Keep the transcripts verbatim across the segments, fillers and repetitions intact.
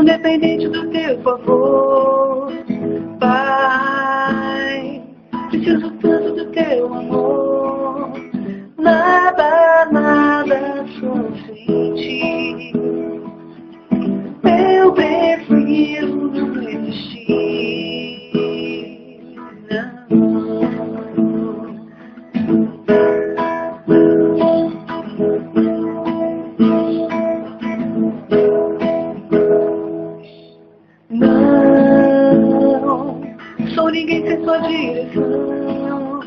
dependente do teu favor, Pai. Preciso tanto do teu amor. Nada, nada sou sem ti. Eu prefiro não existir. Não, não sou ninguém sem sua direção.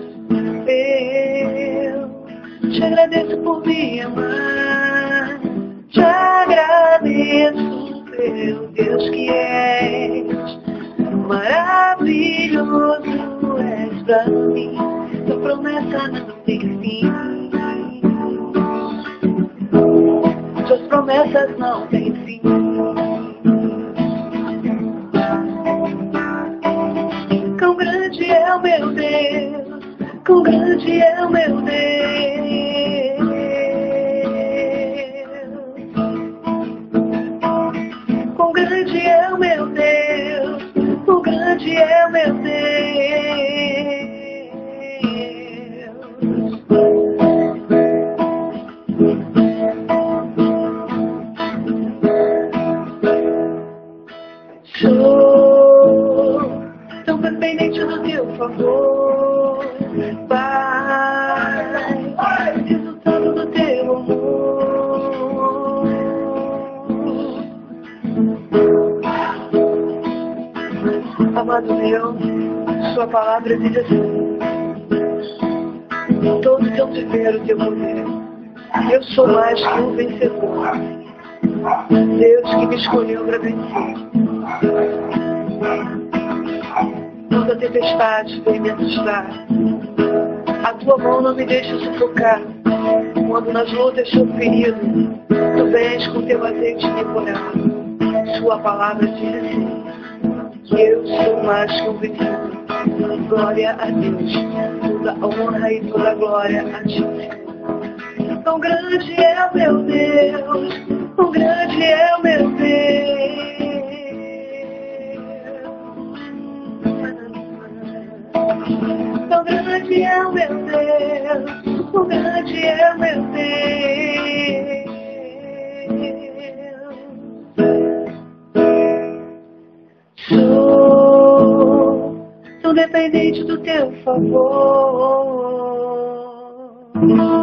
Eu te agradeço por me amar. Te agradeço, meu Deus, que és maravilhoso, és pra mim. Tua promessa não tem fim. Suas promessas não têm fim. Quão grande é o meu Deus, quão grande é o meu Deus. Quão grande é o meu Deus, quão grande é o meu Deus. Sou tão dependente do teu favor, Pai. Preciso tanto do teu amor. Amado meu, sua palavra diz assim: todos vão viver o teu poder. Eu sou mais que um vencedor. Deus que me escolheu para vencer. Quando a tempestade vem me assustar, a tua mão não me deixa sufocar. Quando nas lutas sou ferido, tu vens com teu azeite me curar. Sua palavra diz assim: que eu sou mais que um vencedor. Glória a Deus, toda a honra e toda a glória a ti. Tão grande é o meu Deus, tão grande é o meu Deus. Tão grande é o meu Deus, tão grande é o meu Deus. Sou tão dependente do teu favor.